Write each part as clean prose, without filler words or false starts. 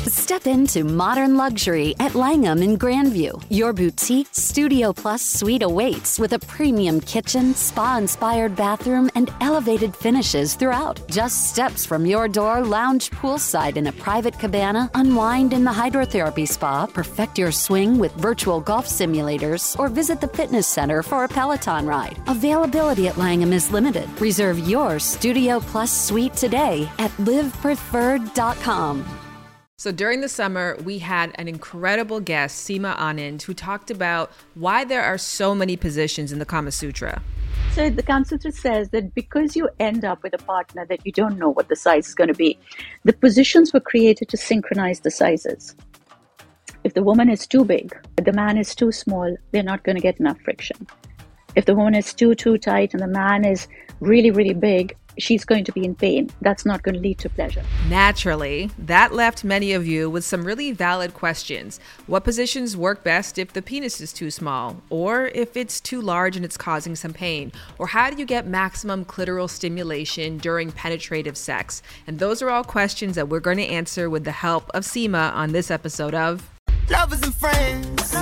Step into modern luxury at Langham in Grandview. Your boutique Studio Plus suite awaits with a premium kitchen, spa-inspired bathroom, and elevated finishes throughout. Just steps from your door, lounge poolside in a private cabana, unwind in the hydrotherapy spa, perfect your swing with virtual golf simulators, or visit the fitness center for a Peloton ride. Availability at Langham is limited. Reserve your Studio Plus suite today at livepreferred.com. So during the summer, we had an incredible guest, Seema Anand, who talked about why there are so many positions in the Kama Sutra. So the Kama Sutra says that because you end up with a partner that you don't know what the size is going to be, the positions were created to synchronize the sizes. If the woman is too big, if the man is too small, they're not going to get enough friction. If the woman is too tight and the man is really, really big, she's going to be in pain. That's not going to lead to pleasure. Naturally, that left many of you with some really valid questions. What positions work best if the penis is too small? Or if it's too large and it's causing some pain? Or how do you get maximum clitoral stimulation during penetrative sex? And those are all questions that we're going to answer with the help of Seema on this episode of Lovers and Friends.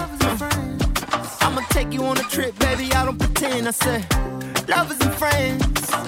I'ma take you on a trip, baby, I don't pretend. I said, lovers and friends.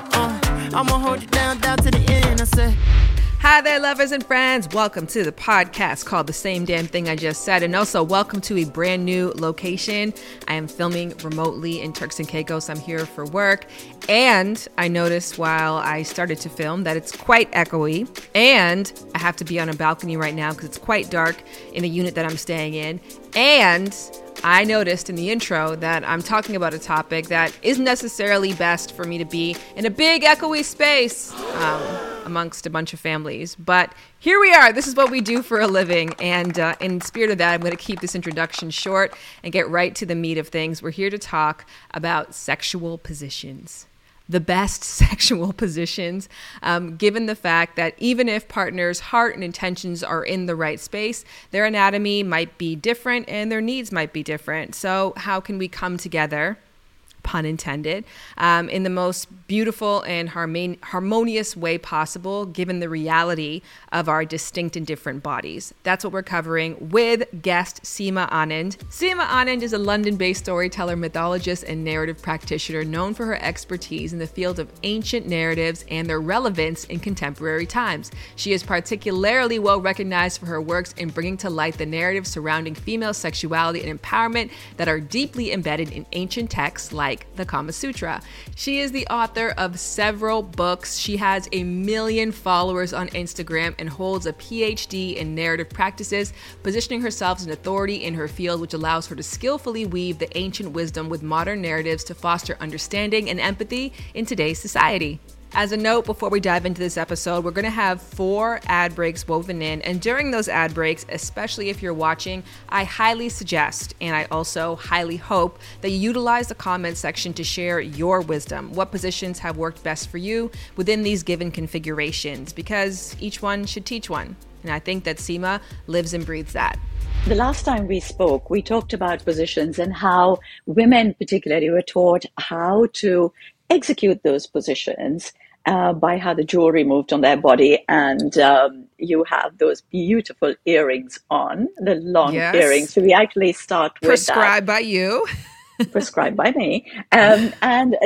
I'ma hold you down to the end. I said, hi there, lovers and friends. Welcome to the podcast called The Same Damn Thing I Just Said. And also welcome to a brand new location. I am filming remotely in Turks and Caicos. I'm here for work. And I noticed while I started to film that it's quite echoey. And I have to be on a balcony right now because it's quite dark in the unit that I'm staying in. And I noticed in the intro that I'm talking about a topic that isn't necessarily best for me to be in a big echoey space amongst a bunch of families. But here we are. This is what we do for a living. And in spirit of that, I'm going to keep this introduction short and get right to the meat of things. We're here to talk about sexual positions. The best sexual positions, given the fact that even if partners' heart and intentions are in the right space, their anatomy might be different and their needs might be different. So how can we come together, pun intended, in the most beautiful and harmonious way possible, given the reality of our distinct and different bodies? That's what we're covering with guest Seema Anand. Seema Anand is a London-based storyteller, mythologist, and narrative practitioner known for her expertise in the field of ancient narratives and their relevance in contemporary times. She is particularly well recognized for her works in bringing to light the narratives surrounding female sexuality and empowerment that are deeply embedded in ancient texts like the Kama Sutra. She is the author of several books. She has 1 million followers on Instagram and holds a PhD in narrative practices, positioning herself as an authority in her field, which allows her to skillfully weave the ancient wisdom with modern narratives to foster understanding and empathy in today's society. As a note, before we dive into this episode, we're going to have 4 ad breaks woven in. And during those ad breaks, especially if you're watching, I highly suggest, and I also highly hope, that you utilize the comment section to share your wisdom. What positions have worked best for you within these given configurations? Because each one should teach one. And I think that Seema lives and breathes that. The last time we spoke, we talked about positions and how women particularly were taught how to execute those positions by how the jewelry moved on their body. And you have those beautiful earrings on, the long earrings. So we actually start with prescribed by you. Prescribed by me. And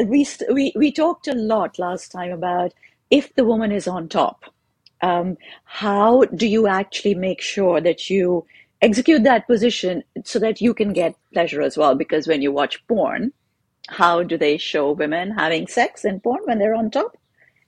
we talked a lot last time about if the woman is on top, how do you actually make sure that you execute that position so that you can get pleasure as well? Because when you watch porn, how do they show women having sex in porn when they're on top?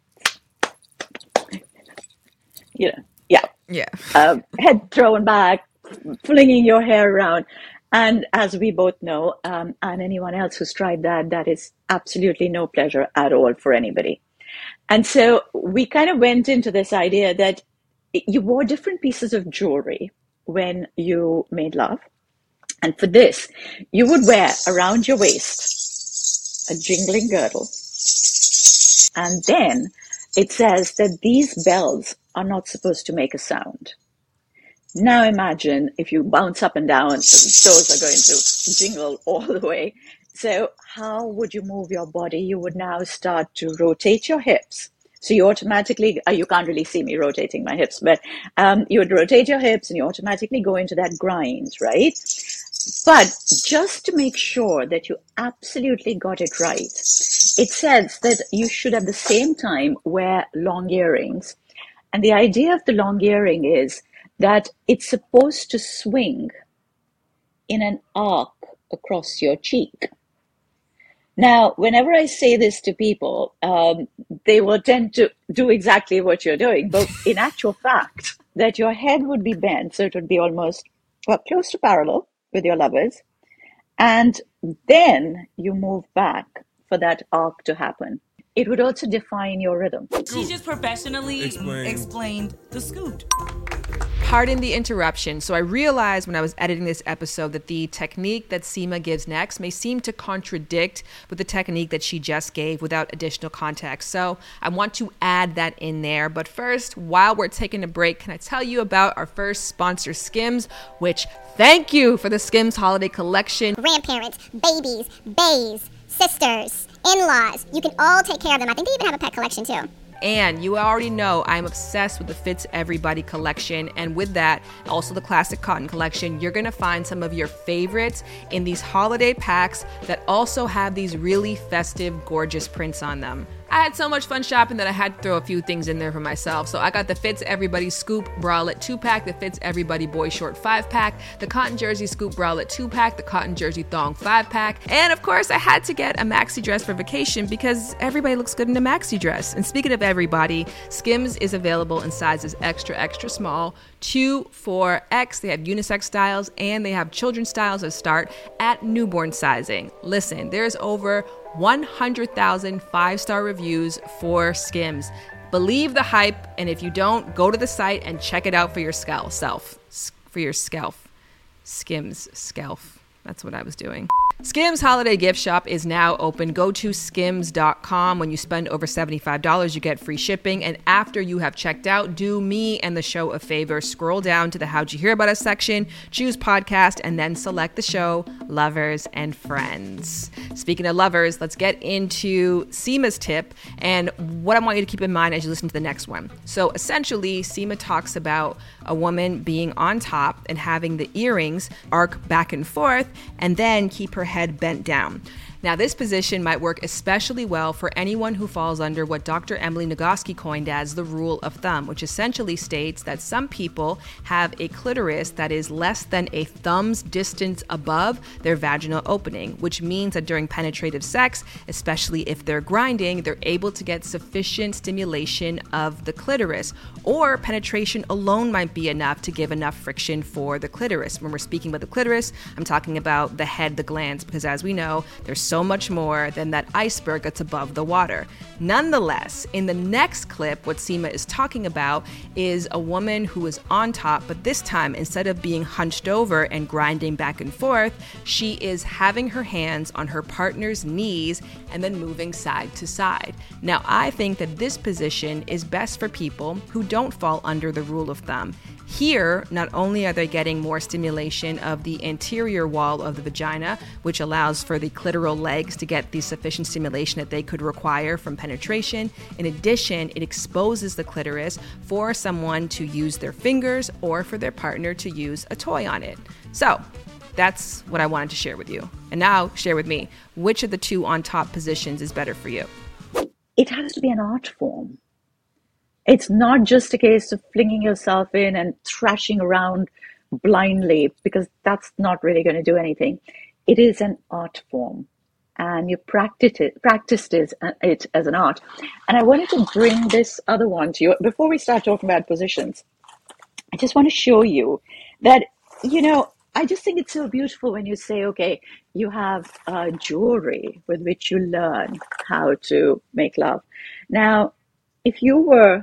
Head thrown back, flinging your hair around. And as we both know, and anyone else who's tried that, that is absolutely no pleasure at all for anybody. And so we kind of went into this idea that you wore different pieces of jewelry when you made love. And for this, you would wear around your waist a jingling girdle. And then it says that these bells are not supposed to make a sound. Now imagine if you bounce up and down, those are going to jingle all the way. So how would you move your body? You would now start to rotate your hips So you automatically, you can't really see me rotating my hips, but you would rotate your hips and you automatically go into that grind, right? But just to make sure that you absolutely got it right, it says that you should at the same time wear long earrings. And the idea of the long earring is that it's supposed to swing in an arc across your cheek. Now, whenever I say this to people, they will tend to do exactly what you're doing. But in actual fact, that your head would be bent, so it would be almost close to parallel with your lovers. And then you move back for that arc to happen. It would also define your rhythm. She just professionally explained the scoot. Pardon the interruption. So I realized when I was editing this episode that the technique that Seema gives next may seem to contradict with the technique that she just gave without additional context. So I want to add that in there. But first, while we're taking a break, can I tell you about our first sponsor, Skims, which thank you for the Skims holiday collection. Grandparents, babies, bays, sisters, in-laws, you can all take care of them. I think they even have a pet collection too. And you already know I'm obsessed with the Fits Everybody collection. And with that, also the Classic Cotton collection, you're going to find some of your favorites in these holiday packs that also have these really festive, gorgeous prints on them. I had so much fun shopping that I had to throw a few things in there for myself. So I got the Fits Everybody Scoop Bralette 2-pack, the Fits Everybody Boy Short 5-pack, the Cotton Jersey Scoop Bralette 2-pack, the Cotton Jersey Thong 5-pack, and of course I had to get a maxi dress for vacation because everybody looks good in a maxi dress. And speaking of everybody, Skims is available in sizes extra, extra small, 2, 4X. They have unisex styles and they have children's styles that start at newborn sizing. Listen, there's over 100,000 5-star reviews for Skims. Believe the hype, and if you don't, go to the site and check it out for your scalp. Skims scalp. That's what I was doing. Skims holiday gift shop is now open. Go to skims.com. When you spend over $75, you get free shipping. And after you have checked out, do me and the show a favor. Scroll down to the How'd You Hear About Us section, choose podcast, and then select the show, Lovers and Friends. Speaking of lovers, let's get into Seema's tip and what I want you to keep in mind as you listen to the next one. So essentially, Seema talks about a woman being on top and having the earrings arc back and forth and then keep her head bent down. Now, this position might work especially well for anyone who falls under what Dr. Emily Nagoski coined as the rule of thumb, which essentially states that some people have a clitoris that is less than a thumb's distance above their vaginal opening, which means that during penetrative sex, especially if they're grinding, they're able to get sufficient stimulation of the clitoris, or penetration alone might be enough to give enough friction for the clitoris. When we're speaking about the clitoris, I'm talking about the head, the glands, because as we know, there's so much more than that iceberg that's above the water. Nonetheless, in the next clip, what Seema is talking about is a woman who is on top, but this time, instead of being hunched over and grinding back and forth, she is having her hands on her partner's knees and then moving side to side. Now, I think that this position is best for people who don't fall under the rule of thumb. Here, not only are they getting more stimulation of the anterior wall of the vagina, which allows for the clitoral legs to get the sufficient stimulation that they could require from penetration. In addition, it exposes the clitoris for someone to use their fingers or for their partner to use a toy on it. So, that's what I wanted to share with you. And now, share with me, which of the two on top positions is better for you? It has to be an art form. It's not just a case of flinging yourself in and thrashing around blindly, because that's not really going to do anything. It is an art form, and you practiced it as an art. And I wanted to bring this other one to you. Before we start talking about positions, I just want to show you that, I just think it's so beautiful when you say, okay, you have jewelry with which you learn how to make love. Now, if you were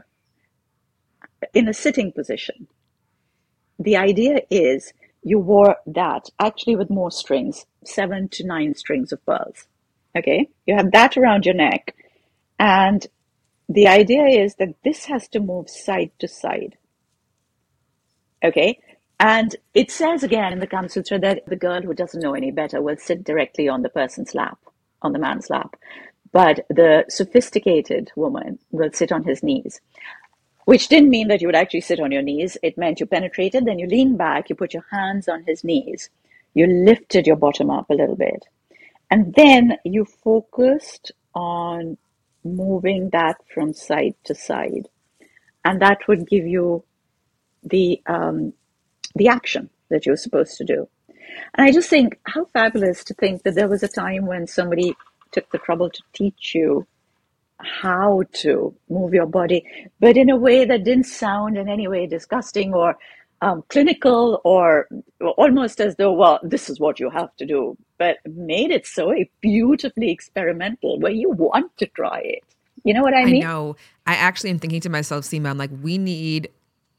in a sitting position, the idea is you wore that actually with more strings, 7 to 9 strings of pearls. Okay, you have that around your neck, and the idea is that this has to move side to side. Okay, and it says again in the Kama Sutra that the girl who doesn't know any better will sit directly on the person's lap, on the man's lap. but the sophisticated woman will sit on his knees, which didn't mean that you would actually sit on your knees. It meant you penetrated, then you lean back, you put your hands on his knees, you lifted your bottom up a little bit, and then you focused on moving that from side to side. And that would give you the action that you're supposed to do. And I just think how fabulous to think that there was a time when somebody took the trouble to teach you how to move your body, but in a way that didn't sound in any way disgusting or clinical or almost as though, well, this is what you have to do, but made it so beautifully experimental where you want to try it. You know what I mean? I know. I actually am thinking to myself, Seema, I'm like, we need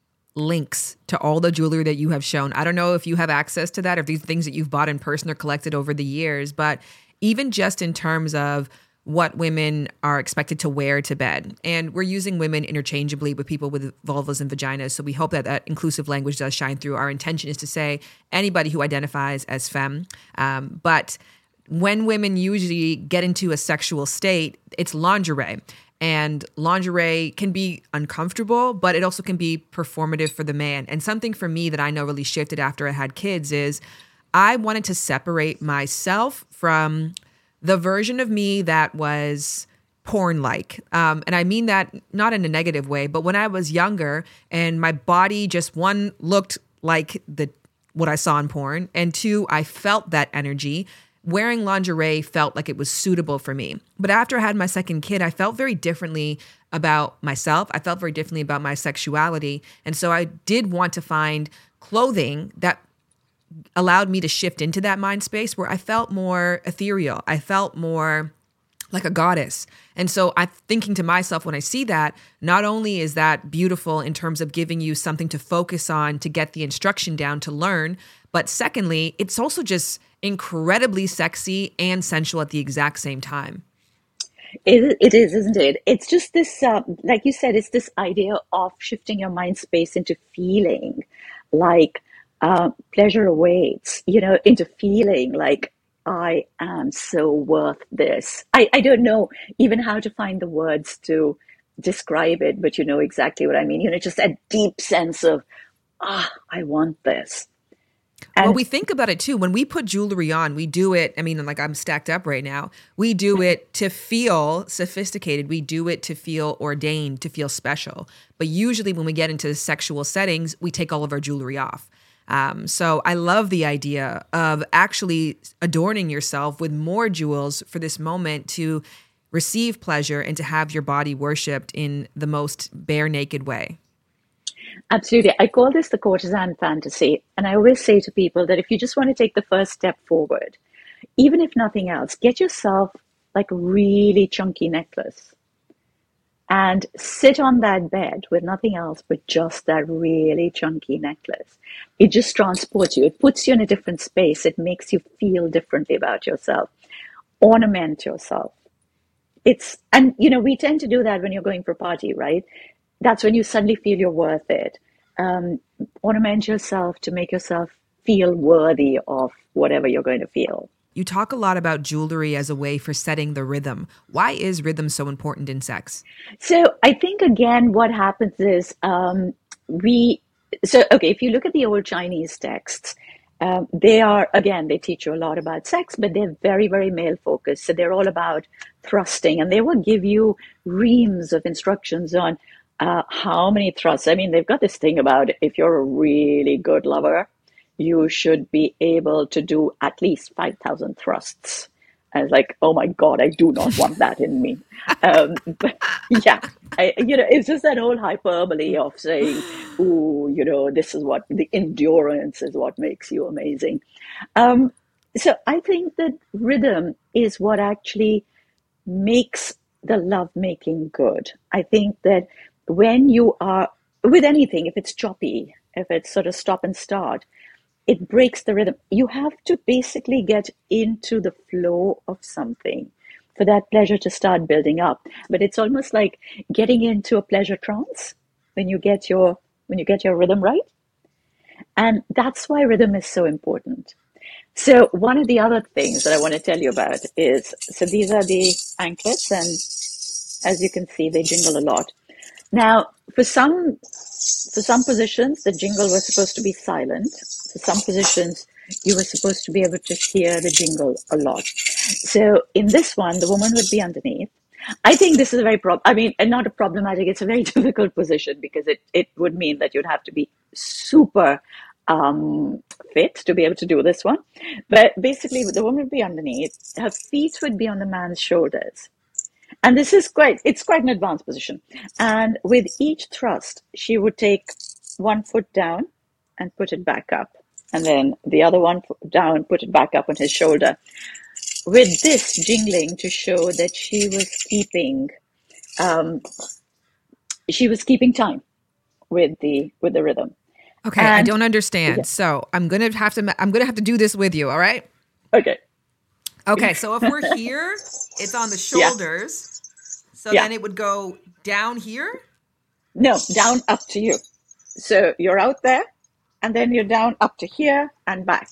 links to all the jewelry that you have shown. I don't know if you have access to that or if these things that you've bought in person or collected over the years, but even just in terms of what women are expected to wear to bed. And we're using women interchangeably with people with vulvas and vaginas. So we hope that that inclusive language does shine through. Our intention is to say anybody who identifies as femme. But when women usually get into a sexual state, it's lingerie. And lingerie can be uncomfortable, but it also can be performative for the man. And something for me that I know really shifted after I had kids is I wanted to separate myself from the version of me that was porn-like. And I mean that not in a negative way, but when I was younger and my body just, one, looked like what I saw in porn, and two, I felt that energy, wearing lingerie felt like it was suitable for me. But after I had my second kid, I felt very differently about myself. I felt very differently about my sexuality. And so I did want to find clothing that allowed me to shift into that mind space where I felt more ethereal. I felt more like a goddess. And so I'm thinking to myself when I see that, not only is that beautiful in terms of giving you something to focus on, to get the instruction down, to learn, but secondly, it's also just incredibly sexy and sensual at the exact same time. It is, isn't it? It's just this, like you said, it's this idea of shifting your mind space into feeling like pleasure awaits, into feeling like I am so worth this. I don't know even how to find the words to describe it, but you know exactly what I mean. Just a deep sense of, I want this. Well, we think about it too. When we put jewelry on, we do it. I mean, like I'm stacked up right now. We do it to feel sophisticated. We do it to feel ordained, to feel special. But usually when we get into sexual settings, we take all of our jewelry off. So I love the idea of actually adorning yourself with more jewels for this moment to receive pleasure and to have your body worshipped in the most bare naked way. Absolutely. I call this the courtesan fantasy. And I always say to people that if you just want to take the first step forward, even if nothing else, get yourself like a really chunky necklace and sit on that bed with nothing else but just that really chunky necklace. It just transports you. It puts you in a different space. It makes you feel differently about yourself. Ornament yourself. And we tend to do that when you're going for a party, right? That's when you suddenly feel you're worth it. Ornament yourself to make yourself feel worthy of whatever you're going to feel. You talk a lot about jewelry as a way for setting the rhythm. Why is rhythm so important in sex? So I think, again, what happens is if you look at the old Chinese texts, they teach you a lot about sex, but they're very, very male focused. So they're all about thrusting, and they will give you reams of instructions on how many thrusts. I mean, they've got this thing about if you're a really good lover, you should be able to do at least 5,000 thrusts. And it's like, oh my God, I do not want that in me. But yeah, it's just that whole hyperbole of saying, this is what the endurance is what makes you amazing. So I think that rhythm is what actually makes the lovemaking good. I think that when you are with anything, if it's choppy, if it's sort of stop and start, it breaks the rhythm. You have to basically get into the flow of something for that pleasure to start building up. But it's almost like getting into a pleasure trance when you get your rhythm right. And that's why rhythm is so important. So one of the other things that I want to tell you about is, so these are the anklets, and as you can see, they jingle a lot. Now, for some positions, the jingle was supposed to be silent. For some positions, you were supposed to be able to hear the jingle a lot. So in this one, the woman would be underneath. I think this is a very not a problematic, it's a very difficult position, because it would mean that you'd have to be super fit to be able to do this one. But basically, the woman would be underneath. Her feet would be on the man's shoulders. And this is it's quite an advanced position. And with each thrust, she would take one foot down and put it back up. And then the other one down, put it back up on his shoulder. With this jingling to show that she was keeping time with the rhythm. Okay, and I don't understand. Yeah. So I'm gonna have to do this with you. All right. Okay. Okay. So if we're here, it's on the shoulders. Yeah. So then it would go down here. No, down up to you. So you're out there, and then you're down up to here and back.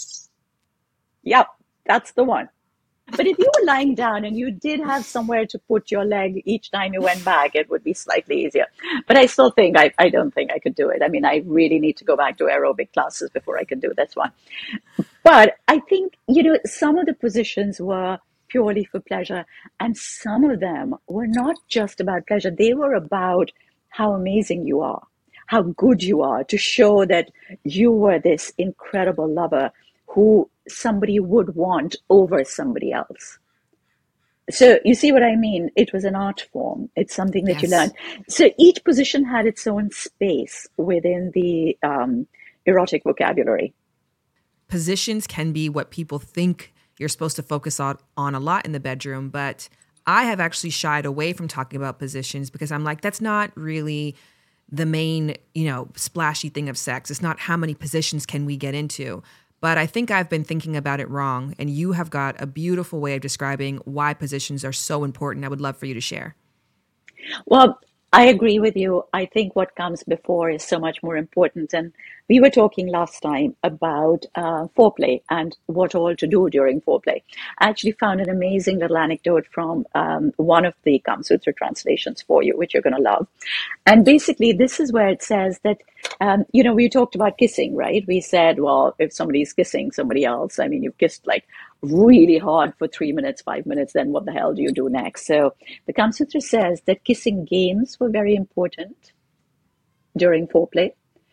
Yep, that's the one. But if you were lying down and you did have somewhere to put your leg each time you went back, it would be slightly easier. But I still think, I don't think I could do it. I mean, I really need to go back to aerobic classes before I can do this one. But I think, some of the positions were purely for pleasure, and some of them were not just about pleasure. They were about how amazing you are, how good you are, to show that you were this incredible lover who somebody would want over somebody else. So you see what I mean? It was an art form. It's something that you learn. So each position had its own space within the erotic vocabulary. Positions can be what people think you're supposed to focus on a lot in the bedroom, but I have actually shied away from talking about positions because I'm like, that's not really the main, splashy thing of sex. It's not how many positions can we get into. But I think I've been thinking about it wrong, and you have got a beautiful way of describing why positions are so important. I would love for you to share. Well, I agree with you. I think what comes before is so much more important. And we were talking last time about foreplay and what all to do during foreplay. I actually found an amazing little anecdote from one of the Kama Sutra translations for you, which you're going to love. And basically, this is where it says that, we talked about kissing, right? We said, well, if somebody's kissing somebody else, I mean, you've kissed like really hard for 3 minutes, 5 minutes, then what the hell do you do next? So the Kama Sutra says that kissing games were very important during foreplay.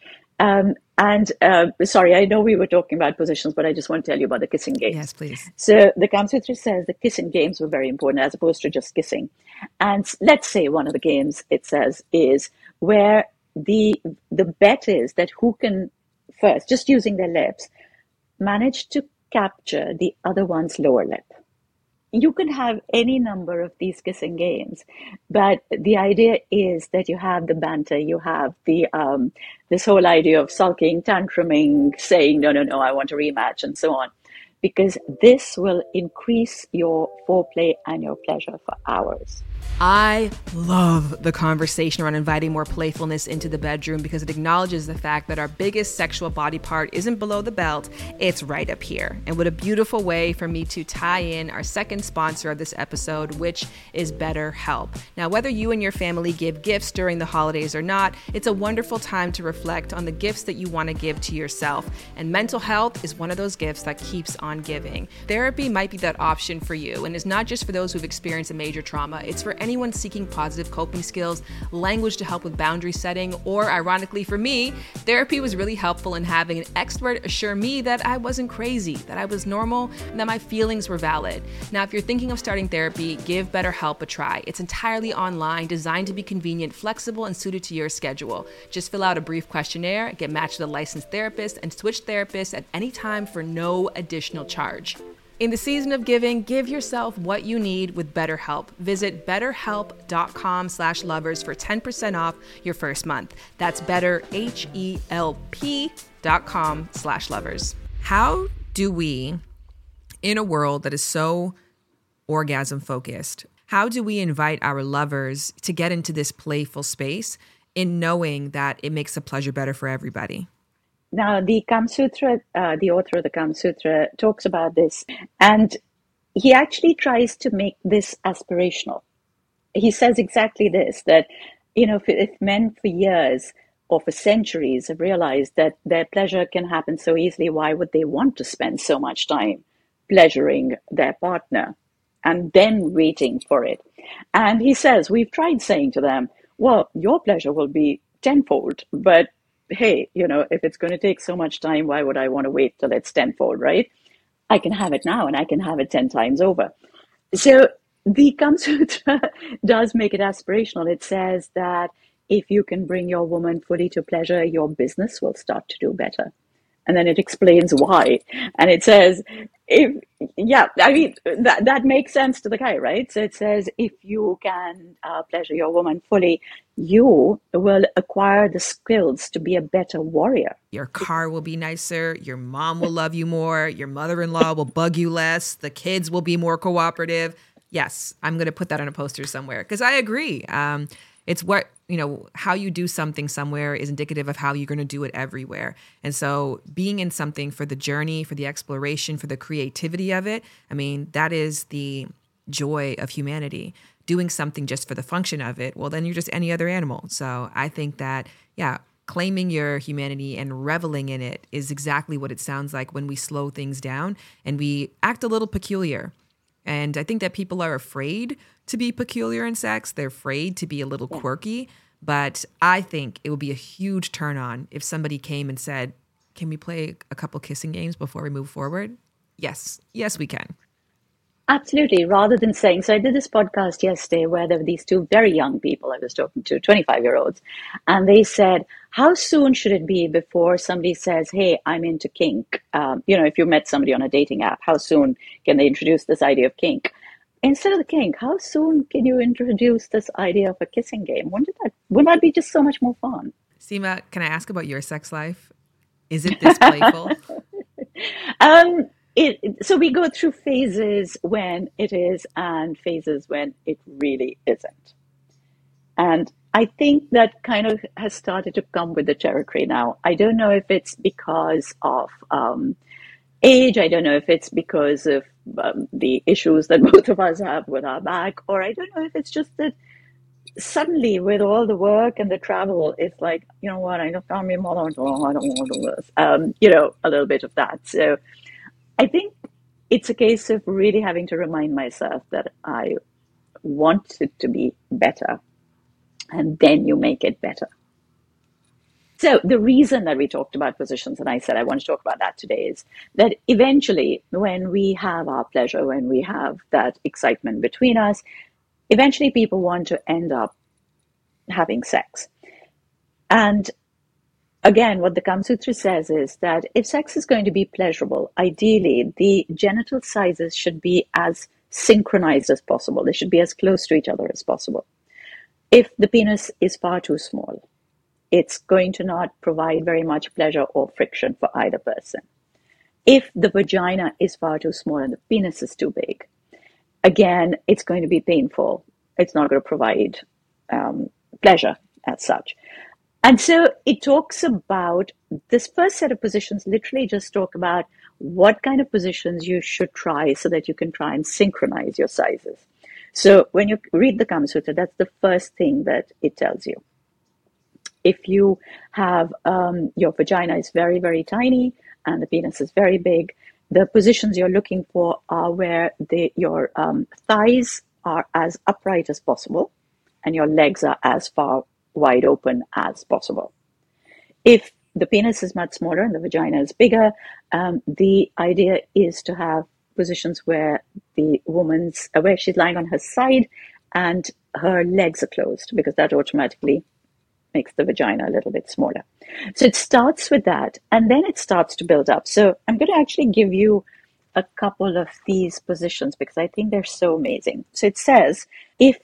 Sorry, I know we were talking about positions, but I just want to tell you about the kissing games. Yes, please. So the Kama Sutra says the kissing games were very important as opposed to just kissing. And let's say one of the games, it says, is where the bet is that who can first, just using their lips, manage to capture the other one's lower lip. You can have any number of these kissing games, but the idea is that you have the banter, you have the this whole idea of sulking, tantruming, saying, no, I want a rematch, and so on, because this will increase your foreplay and your pleasure for hours. I love the conversation around inviting more playfulness into the bedroom because it acknowledges the fact that our biggest sexual body part isn't below the belt, it's right up here. And what a beautiful way for me to tie in our second sponsor of this episode, which is BetterHelp. Now, whether you and your family give gifts during the holidays or not, it's a wonderful time to reflect on the gifts that you want to give to yourself. And mental health is one of those gifts that keeps on giving. Therapy might be that option for you, and it's not just for those who've experienced a major trauma, it's for anyone seeking positive coping skills, language to help with boundary setting, or ironically for me, therapy was really helpful in having an expert assure me that I wasn't crazy, that I was normal, and that my feelings were valid. Now, if you're thinking of starting therapy, give BetterHelp a try. It's entirely online, designed to be convenient, flexible, and suited to your schedule. Just fill out a brief questionnaire, get matched with a licensed therapist, and switch therapists at any time for no additional charge. In the season of giving, give yourself what you need with BetterHelp. Visit betterhelp.com/lovers for 10% off your first month. That's betterhelp.com/lovers. How do we, in a world that is so orgasm focused, how do we invite our lovers to get into this playful space in knowing that it makes the pleasure better for everybody? Now, the Kama Sutra, the author of the Kama Sutra talks about this, and he actually tries to make this aspirational. He says exactly this, that, if men for years or for centuries have realized that their pleasure can happen so easily, why would they want to spend so much time pleasuring their partner and then waiting for it? And he says, we've tried saying to them, well, your pleasure will be tenfold, but hey, if it's going to take so much time, why would I want to wait till it's tenfold, right? I can have it now and I can have it 10 times over. So the Kama Sutra does make it aspirational. It says that if you can bring your woman fully to pleasure, your business will start to do better. And then it explains why. And it says, that makes sense to the guy, right? So it says, if you can pleasure your woman fully, you will acquire the skills to be a better warrior. Your car will be nicer. Your mom will love you more. Your mother-in-law will bug you less. The kids will be more cooperative. Yes, I'm going to put that on a poster somewhere because I agree. It's what, how you do something somewhere is indicative of how you're going to do it everywhere. And so being in something for the journey, for the exploration, for the creativity of it, that is the joy of humanity. Doing something just for the function of it, well, then you're just any other animal. So I think that, claiming your humanity and reveling in it is exactly what it sounds like when we slow things down and we act a little peculiar. And I think that people are afraid to be peculiar in sex. They're afraid to be a little quirky. But I think it would be a huge turn on if somebody came and said, can we play a couple kissing games before we move forward? Yes, we can. Absolutely. Rather than saying, so I did this podcast yesterday where there were these two very young people I was talking to, 25-year-olds, and they said, how soon should it be before somebody says, hey, I'm into kink? If you met somebody on a dating app, how soon can they introduce this idea of kink? Instead of the kink, how soon can you introduce this idea of a kissing game? Wouldn't that be just so much more fun? Seema, can I ask about your sex life? Is it this playful? So we go through phases when it is and phases when it really isn't. And I think that kind of has started to come with the territory now. I don't know if it's because of age. I don't know if it's because of the issues that both of us have with our back, or I don't know if it's just that suddenly with all the work and the travel, it's like, you know what, I don't want to do this. A little bit of that. So I think it's a case of really having to remind myself that I want it to be better, and then you make it better. So the reason that we talked about positions, and I said I want to talk about that today, is that eventually when we have our pleasure, when we have that excitement between us, eventually people want to end up having sex. And again, what the Kama Sutra says is that if sex is going to be pleasurable, ideally the genital sizes should be as synchronized as possible. They should be as close to each other as possible. If the penis is far too small, it's going to not provide very much pleasure or friction for either person. If the vagina is far too small and the penis is too big, again, it's going to be painful. It's not going to provide pleasure as such. And so it talks about this first set of positions, literally just talk about what kind of positions you should try so that you can try and synchronize your sizes. So when you read the Kama Sutra, that's the first thing that it tells you. If you have your vagina is very, very tiny and the penis is very big, the positions you're looking for are where your thighs are as upright as possible and your legs are as far wide open as possible. If the penis is much smaller and the vagina is bigger, the idea is to have positions where the where she's lying on her side and her legs are closed, because that automatically makes the vagina a little bit smaller. So it starts with that, and then it starts to build up. So I'm going to actually give you a couple of these positions because I think they're so amazing. So it says, if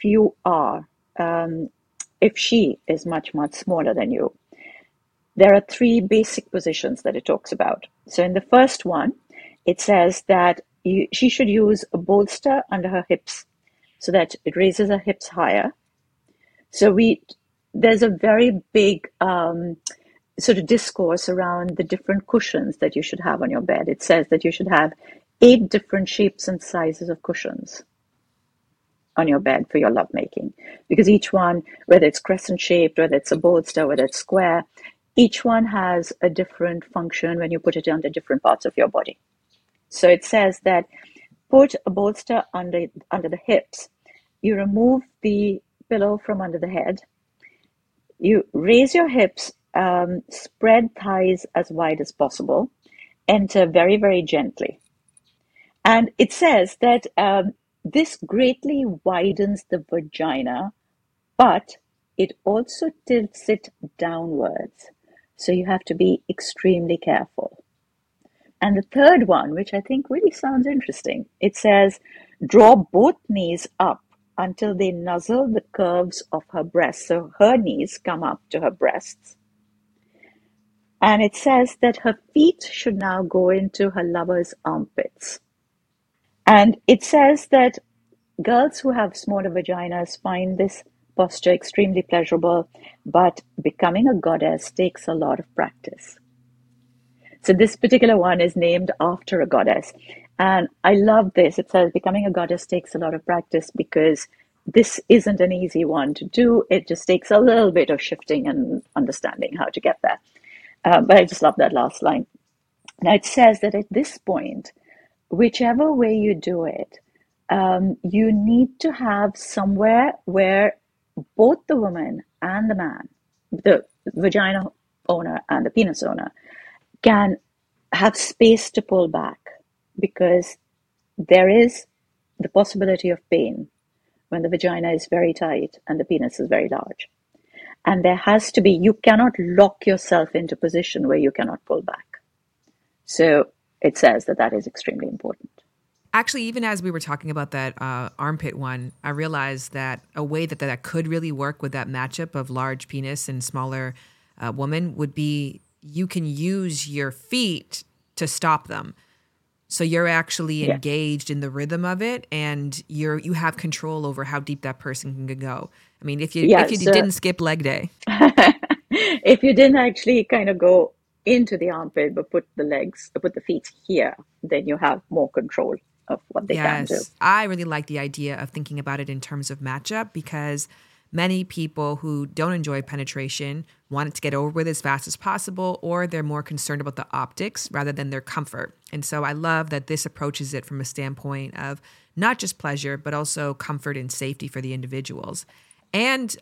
she is much, much smaller than you, there are 3 basic positions that it talks about. So in the first one, it says that she should use a bolster under her hips so that it raises her hips higher. So there's a very big sort of discourse around the different cushions that you should have on your bed. It says that you should have 8 different shapes and sizes of cushions on your bed for your lovemaking, because each one, whether it's crescent shaped, whether it's a bolster, whether it's square, each one has a different function when you put it under different parts of your body. So it says that put a bolster under the hips, you remove the pillow from under the head, you raise your hips, spread thighs as wide as possible, enter very, very gently. And it says that this greatly widens the vagina, but it also tilts it downwards. So you have to be extremely careful. And the third one, which I think really sounds interesting, it says, draw both knees up until they nuzzle the curves of her breasts. So her knees come up to her breasts. And it says that her feet should now go into her lover's armpits. And it says that girls who have smaller vaginas find this posture extremely pleasurable, but becoming a goddess takes a lot of practice. So this particular one is named after a goddess. And I love this. It says becoming a goddess takes a lot of practice because this isn't an easy one to do. It just takes a little bit of shifting and understanding how to get there. But I just love that last line. Now it says that at this point, whichever way you do it, you need to have somewhere where both the woman and the man, the vagina owner and the penis owner, can have space to pull back, because there is the possibility of pain when the vagina is very tight and the penis is very large. And there has to be, you cannot lock yourself into a position where you cannot pull back. So it says that that is extremely important. Actually, even as we were talking about that armpit one, I realized that a way that could really work with that matchup of large penis and smaller woman would be you can use your feet to stop them. So you're actually engaged in the rhythm of it, and you have control over how deep that person can go. I mean, if you didn't skip leg day. If you didn't actually kind of go into the armpit, but put the feet here, then you have more control of what they can do. I really like the idea of thinking about it in terms of matchup, because many people who don't enjoy penetration want it to get over with as fast as possible, or they're more concerned about the optics rather than their comfort. And so I love that this approaches it from a standpoint of not just pleasure, but also comfort and safety for the individuals. And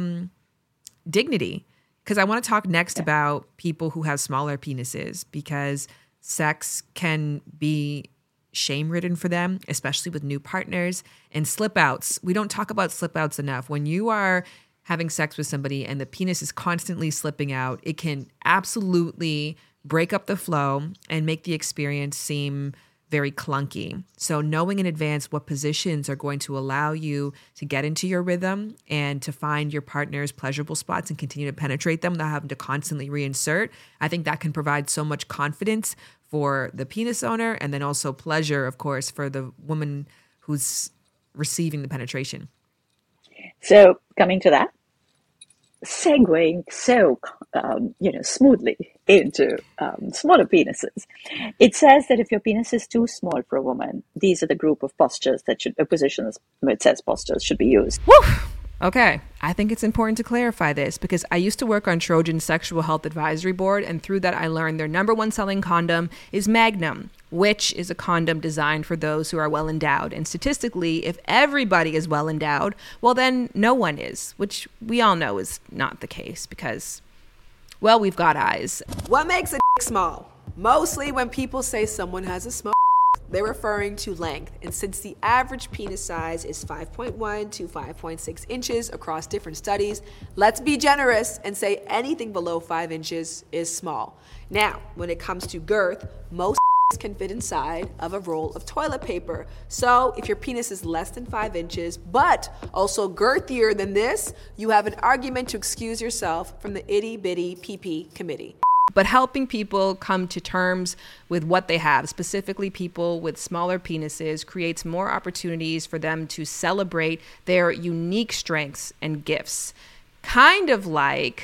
dignity, because I want to talk next about people who have smaller penises, because sex can be shame-ridden for them, especially with new partners, and slip-outs. We don't talk about slip-outs enough. When you are having sex with somebody and the penis is constantly slipping out, it can absolutely break up the flow and make the experience seem very clunky. So knowing in advance what positions are going to allow you to get into your rhythm and to find your partner's pleasurable spots and continue to penetrate them without having to constantly reinsert, I think that can provide so much confidence for the penis owner, and then also pleasure, of course, for the woman who's receiving the penetration. So coming to that, segueing so smoothly into smaller penises. It says that if your penis is too small for a woman, these are the group of postures that positions where it says postures should be used. Woo! Okay, I think it's important to clarify this, because I used to work on Trojan's Sexual Health Advisory Board, and through that I learned their number one selling condom is Magnum, which is a condom designed for those who are well endowed. And statistically, if everybody is well endowed, well then no one is, which we all know is not the case, because, well, we've got eyes. What makes a dick small? Mostly when people say someone has a small, they're referring to length. And since the average penis size is 5.1 to 5.6 inches across different studies, let's be generous and say anything below 5 inches is small. Now, when it comes to girth, most can fit inside of a roll of toilet paper. So if your penis is less than 5 inches, but also girthier than this, you have an argument to excuse yourself from the itty bitty PP committee. But helping people come to terms with what they have, specifically people with smaller penises, creates more opportunities for them to celebrate their unique strengths and gifts. Kind of like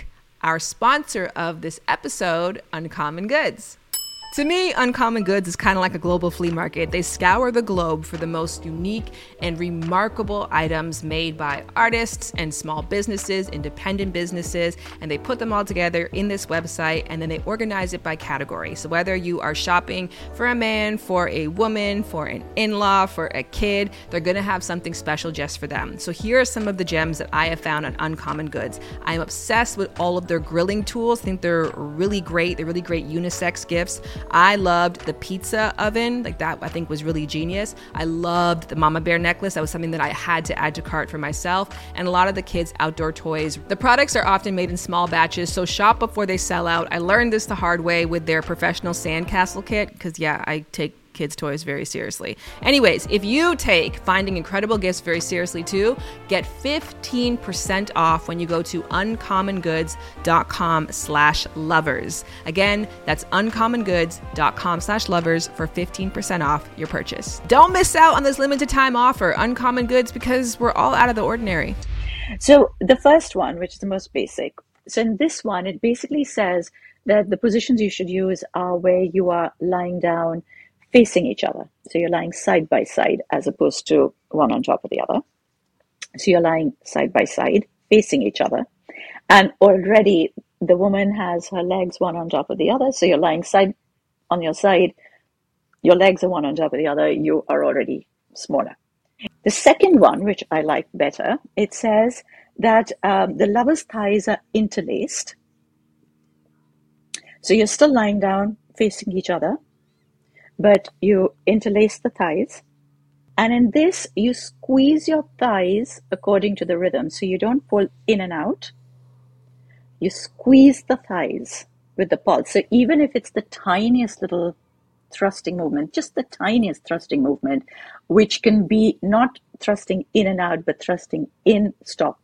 our sponsor of this episode, Uncommon Goods. To me, Uncommon Goods is kind of like a global flea market. They scour the globe for the most unique and remarkable items made by artists and small businesses, independent businesses, and they put them all together in this website, and then they organize it by category. So whether you are shopping for a man, for a woman, for an in-law, for a kid, they're going to have something special just for them. So here are some of the gems that I have found on Uncommon Goods. I'm obsessed with all of their grilling tools. I think they're really great. They're really great unisex gifts. I loved the pizza oven, like that I think was really genius. I loved the mama bear necklace. That was something that I had to add to cart for myself. And a lot of the kids' outdoor toys. The products are often made in small batches, so shop before they sell out. I learned this the hard way with their professional sandcastle kit, because I take kids' toys very seriously. Anyways, if you take finding incredible gifts very seriously too, get 15% off when you go to uncommongoods.com/lovers. Again, that's uncommongoods.com/lovers for 15% off your purchase. Don't miss out on this limited time offer, Uncommon Goods, because we're all out of the ordinary. So the first one, which is the most basic. So in this one, it basically says that the positions you should use are where you are lying down facing each other. So you're lying side by side as opposed to one on top of the other. So you're lying side by side facing each other. And already the woman has her legs one on top of the other. So you're lying side on your side. Your legs are one on top of the other. You are already smaller. The second one, which I like better, it says that the lover's thighs are interlaced. So you're still lying down facing each other, but you interlace the thighs. And in this, you squeeze your thighs according to the rhythm. So you don't pull in and out. You squeeze the thighs with the pulse. So even if it's the tiniest little thrusting movement, just the tiniest thrusting movement, which can be not thrusting in and out, but thrusting in, stop.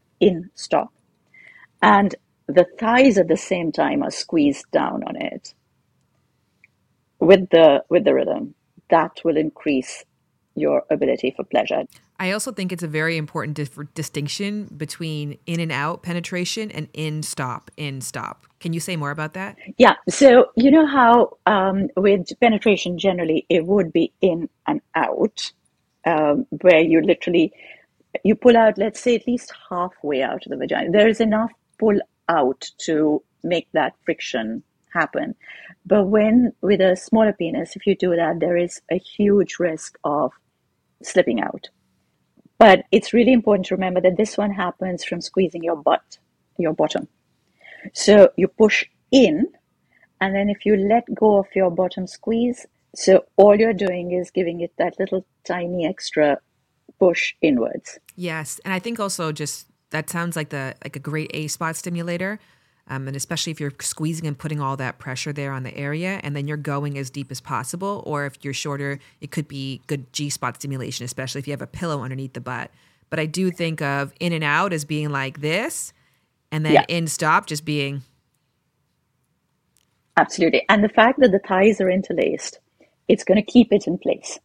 And the thighs at the same time are squeezed down on it with the rhythm. That will increase your ability for pleasure. I also think it's a very important distinction between in and out penetration and in, stop. Can you say more about that? Yeah. So you know how with penetration generally it would be in and out, where you pull out, let's say at least halfway out of the vagina. There is enough pull out to make that friction happen. But with a smaller penis, if you do that, there is a huge risk of slipping out. But it's really important to remember that this one happens from squeezing your bottom. So you push in, and then if you let go of your bottom squeeze, so all you're doing is giving it that little tiny extra push inwards. Yes, and I think also just that sounds like a great A-spot stimulator. And especially if you're squeezing and putting all that pressure there on the area, and then you're going as deep as possible. Or if you're shorter, it could be good G-spot stimulation, especially if you have a pillow underneath the butt. But I do think of in and out as being like this, and then in, stop just being. Absolutely. And the fact that the thighs are interlaced, it's going to keep it in place.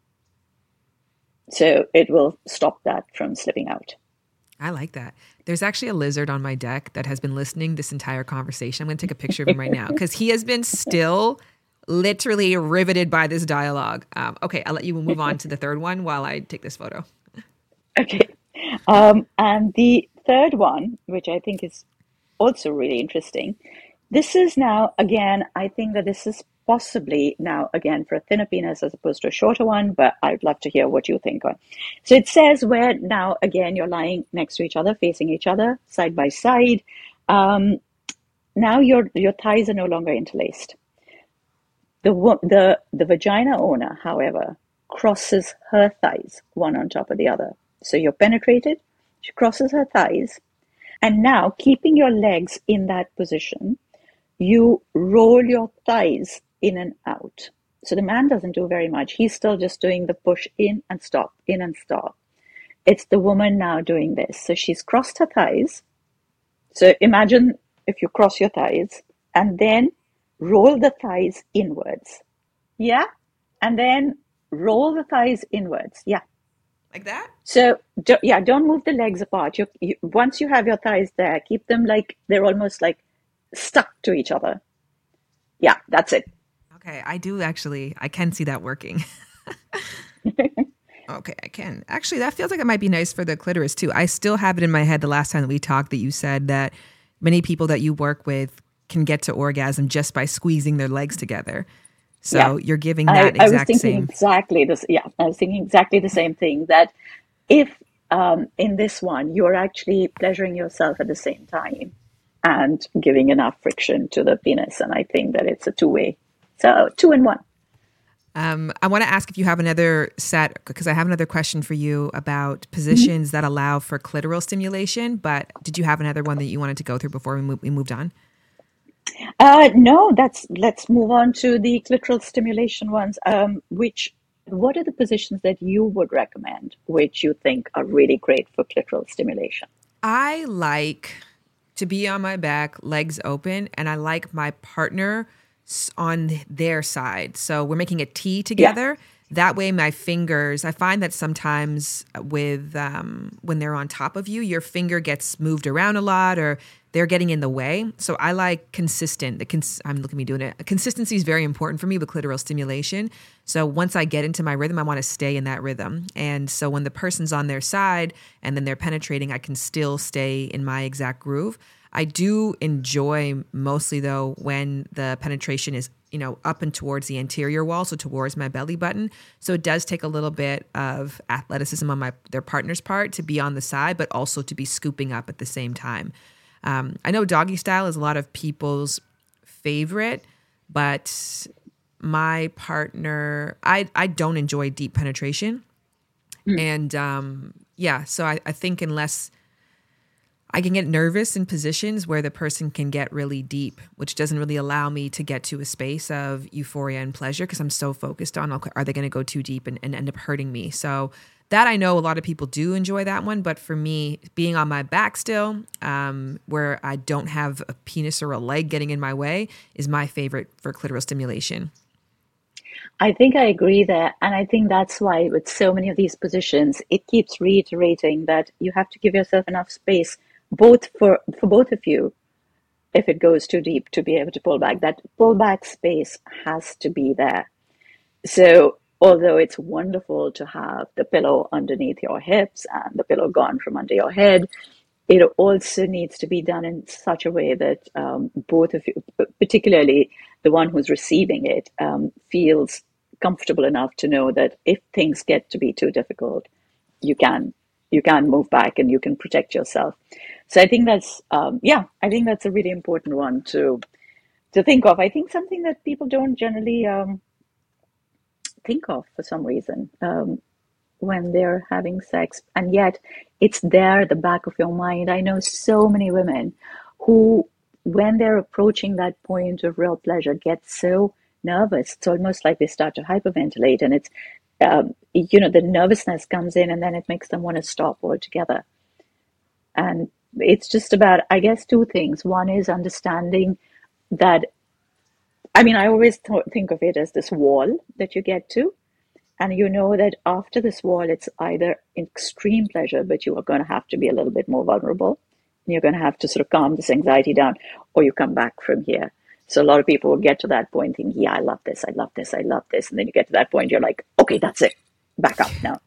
So it will stop that from slipping out. I like that. There's actually a lizard on my deck that has been listening this entire conversation. I'm going to take a picture of him right now because he has been still literally riveted by this dialogue. Okay, I'll let you move on to the third one while I take this photo. Okay. And the third one, which I think is also really interesting, this is now, again, I think that this is possibly now, again, for a thinner penis as opposed to a shorter one, but I'd love to hear what you think on. So it says where now, again, you're lying next to each other, facing each other, side by side. Now your thighs are no longer interlaced. The vagina owner, however, crosses her thighs, one on top of the other. So you're penetrated, she crosses her thighs, and now keeping your legs in that position, you roll your thighs in and out. So the man doesn't do very much. He's still just doing the push in and stop, in and stop. It's the woman now doing this. So she's crossed her thighs. So imagine if you cross your thighs and then roll the thighs inwards. Yeah. And then roll the thighs inwards. Yeah. Like that? So don't move the legs apart. Once you have your thighs there, keep them like they're almost like stuck to each other. Yeah, that's it. Okay, I can see that working. Okay, I can. Actually, that feels like it might be nice for the clitoris too. I still have it in my head the last time that we talked that you said that many people that you work with can get to orgasm just by squeezing their legs together. So you're giving that I was thinking same. exactly this. Yeah, I was thinking exactly the same thing, that if in this one, you're actually pleasuring yourself at the same time and giving enough friction to the penis. And I think that it's a two-way. So 2 in 1. I want to ask if you have another set, because I have another question for you about positions that allow for clitoral stimulation. But did you have another one that you wanted to go through before we moved on? No, let's move on to the clitoral stimulation ones. What are the positions that you would recommend, which you think are really great for clitoral stimulation? I like to be on my back, legs open, and I like my partner on their side. So we're making a T together. Yeah. That way my fingers, I find that sometimes with when they're on top of you, your finger gets moved around a lot or they're getting in the way. So I like consistent. I'm looking at me doing it. Consistency is very important for me with clitoral stimulation. So once I get into my rhythm, I want to stay in that rhythm. And so when the person's on their side and then they're penetrating, I can still stay in my exact groove. I do enjoy mostly though when the penetration is, up and towards the anterior wall, so towards my belly button. So it does take a little bit of athleticism on their partner's part to be on the side, but also to be scooping up at the same time. I know doggy style is a lot of people's favorite, but my partner, I don't enjoy deep penetration. And so I think unless I can get nervous in positions where the person can get really deep, which doesn't really allow me to get to a space of euphoria and pleasure because I'm so focused on, are they going to go too deep and end up hurting me? So that I know a lot of people do enjoy that one. But for me, being on my back still, where I don't have a penis or a leg getting in my way is my favorite for clitoral stimulation. I think I agree there. And I think that's why with so many of these positions, it keeps reiterating that you have to give yourself enough space both for both of you, if it goes too deep, to be able to pull back. That pullback space has to be there. So although it's wonderful to have the pillow underneath your hips and the pillow gone from under your head, it also needs to be done in such a way that both of you, particularly the one who's receiving it, feels comfortable enough to know that if things get to be too difficult, you can move back and you can protect yourself. So I think that's a really important one to think of. I think something that people don't generally think of for some reason when they're having sex, and yet it's there at the back of your mind. I know so many women who, when they're approaching that point of real pleasure, get so nervous. It's almost like they start to hyperventilate, and it's the nervousness comes in and then it makes them want to stop altogether. And it's just about, I guess, two things. One is understanding that, I always think of it as this wall that you get to. And you know that after this wall, it's either extreme pleasure, but you are going to have to be a little bit more vulnerable. And you're going to have to sort of calm this anxiety down, or you come back from here. So a lot of people will get to that point thinking, yeah, I love this, I love this, I love this. And then you get to that point, you're like, okay, that's it. Back up now.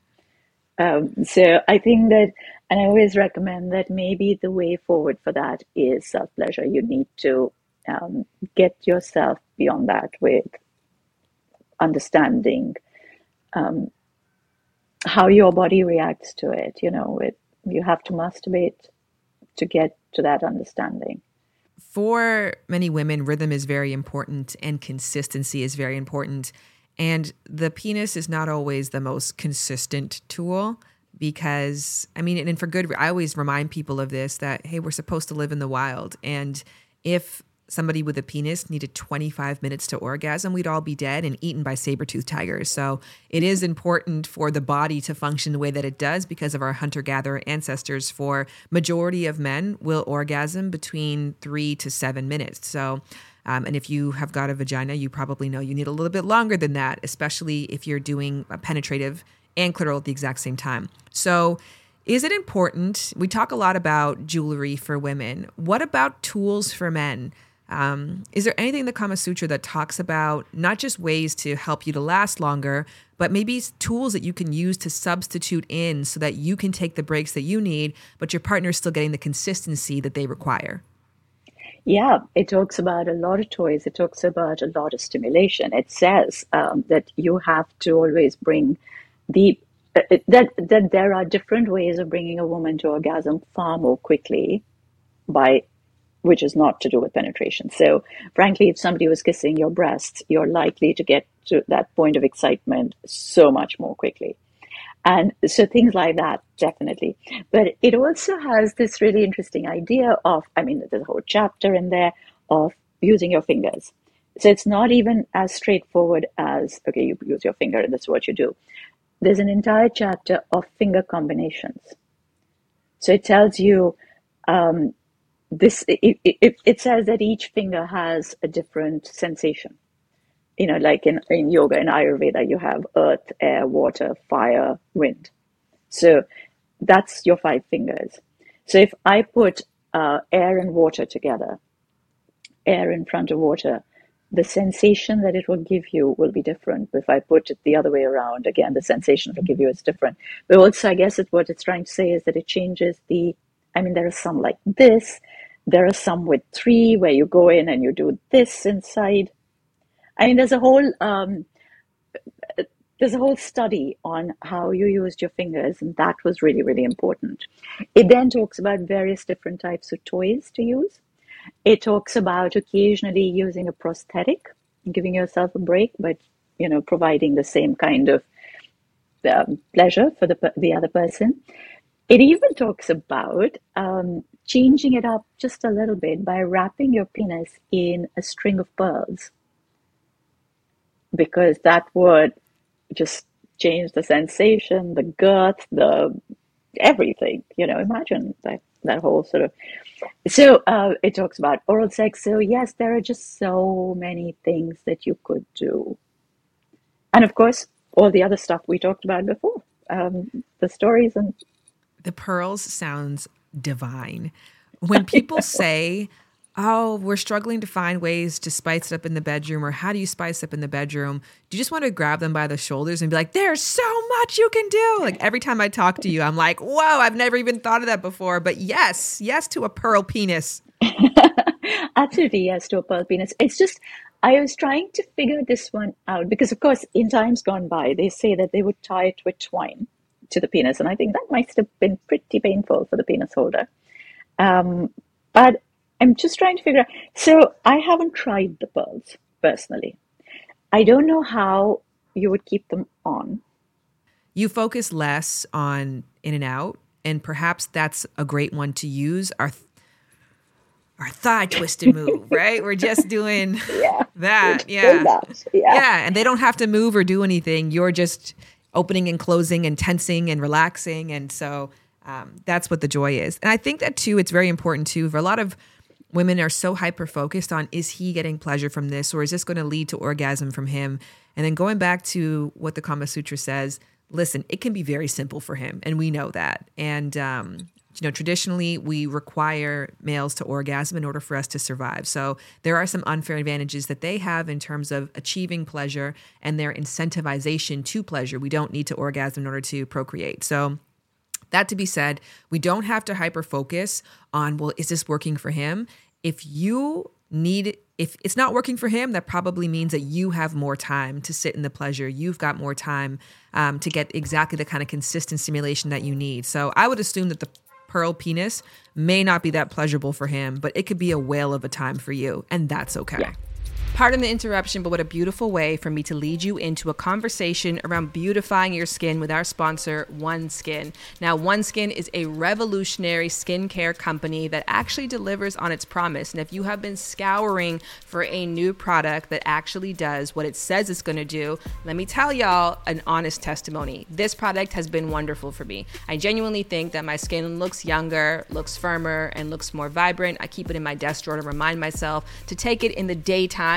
So I think that, and I always recommend that maybe the way forward for that is self-pleasure. You need to get yourself beyond that with understanding how your body reacts to it. You have to masturbate to get to that understanding. For many women, rhythm is very important and consistency is very important. And the penis is not always the most consistent tool because, and for good, I always remind people of this, that, hey, we're supposed to live in the wild. And if somebody with a penis needed 25 minutes to orgasm, we'd all be dead and eaten by saber-toothed tigers. So it is important for the body to function the way that it does because of our hunter-gatherer ancestors. For majority of men will orgasm between 3 to 7 minutes. So, and if you have got a vagina, you probably know you need a little bit longer than that, especially if you're doing a penetrative and clitoral at the exact same time. So is it important? We talk a lot about jewelry for women. What about tools for men? Is there anything in the Kama Sutra that talks about not just ways to help you to last longer, but maybe tools that you can use to substitute in so that you can take the breaks that you need, but your partner is still getting the consistency that they require? Yeah, it talks about a lot of toys. It talks about a lot of stimulation. It says that you have to always bring that there are different ways of bringing a woman to orgasm far more quickly which is not to do with penetration. So frankly, if somebody was kissing your breasts, you're likely to get to that point of excitement so much more quickly. And so things like that, definitely. But it also has this really interesting idea of, there's a whole chapter in there of using your fingers. So it's not even as straightforward as, okay, you use your finger and this is what you do. There's an entire chapter of finger combinations. So it tells you, it says that each finger has a different sensation. Like in yoga, in Ayurveda, you have earth, air, water, fire, wind. So that's your 5 fingers. So if I put air and water together, air in front of water, the sensation that it will give you will be different. If I put it the other way around, again, the sensation it will give you is different. But also, I guess what it's trying to say is that it changes there are some like this. There are some with 3 where you go in and you do this inside. There's a whole study on how you used your fingers, and that was really, really important. It then talks about various different types of toys to use. It talks about occasionally using a prosthetic, giving yourself a break, but providing the same kind of pleasure for the other person. It even talks about changing it up just a little bit by wrapping your penis in a string of pearls, because that would just change the sensation, the girth, the everything. Imagine that whole sort of. So it talks about oral sex. So yes, there are just so many things that you could do, and of course, all the other stuff we talked about before, the stories and. The pearls sounds divine. When people say, oh, we're struggling to find ways to spice it up in the bedroom, or how do you spice up in the bedroom? Do you just want to grab them by the shoulders and be like, there's so much you can do? Like every time I talk to you, I'm like, whoa, I've never even thought of that before. But yes to a pearl penis. Absolutely, yes to a pearl penis. It's just, I was trying to figure this one out because, of course, in times gone by, they say that they would tie it with twine to the penis. And I think that might have been pretty painful for the penis holder. But I'm just trying to figure out. So I haven't tried the pearls personally. I don't know how you would keep them on. You focus less on in and out, and perhaps that's a great one to use. Our thigh twisted move, right? We're just doing that. Yeah. And they don't have to move or do anything. You're just opening and closing and tensing and relaxing. And so that's what the joy is. And I think that too, it's very important too, for a lot of women are so hyper-focused on, is he getting pleasure from this? Or is this going to lead to orgasm from him? And then going back to what the Kama Sutra says, listen, it can be very simple for him. And we know that. And, traditionally we require males to orgasm in order for us to survive. So there are some unfair advantages that they have in terms of achieving pleasure and their incentivization to pleasure. We don't need to orgasm in order to procreate. So that to be said, we don't have to hyper-focus on, well, is this working for him? If it's not working for him, that probably means that you have more time to sit in the pleasure. You've got more time to get exactly the kind of consistent stimulation that you need. So I would assume that the pearl penis may not be that pleasurable for him, but it could be a whale of a time for you, and that's okay. Yeah. Pardon the interruption, but what a beautiful way for me to lead you into a conversation around beautifying your skin with our sponsor, OneSkin. Now, OneSkin is a revolutionary skincare company that actually delivers on its promise. And if you have been scouring for a new product that actually does what it says it's going to do, let me tell y'all an honest testimony. This product has been wonderful for me. I genuinely think that my skin looks younger, looks firmer, and looks more vibrant. I keep it in my desk drawer to remind myself to take it in the daytime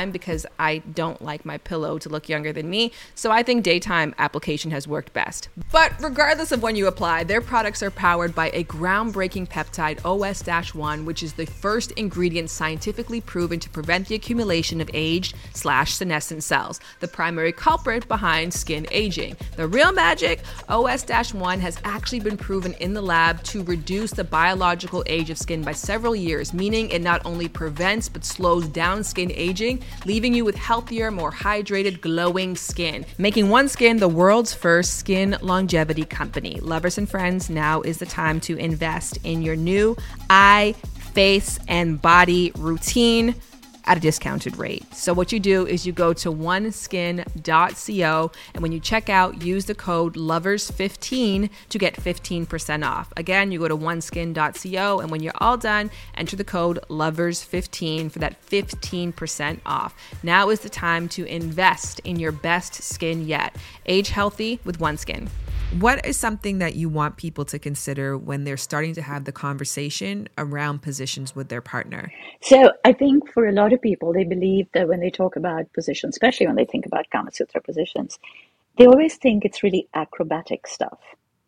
time because I don't like my pillow to look younger than me. So I think daytime application has worked best. But regardless of when you apply, their products are powered by a groundbreaking peptide, OS-1, which is the first ingredient scientifically proven to prevent the accumulation of aged/senescent cells, the primary culprit behind skin aging. The real magic, OS-1 has actually been proven in the lab to reduce the biological age of skin by several years, meaning it not only prevents but slows down skin aging, leaving you with healthier, more hydrated, glowing skin, making OneSkin the world's first skin longevity company. Lovers and friends, now is the time to invest in your new eye, face, and body routine at a discounted rate. So what you do is you go to oneskin.co, and when you check out, use the code LOVERS15 to get 15% off. Again, you go to oneskin.co, and when you're all done, enter the code LOVERS15 for that 15% off. Now is the time to invest in your best skin yet. Age healthy with OneSkin. What is something that you want people to consider when they're starting to have the conversation around positions with their partner? So I think for a lot of people, they believe that when they talk about positions, especially when they think about Kama Sutra positions, they always think it's really acrobatic stuff.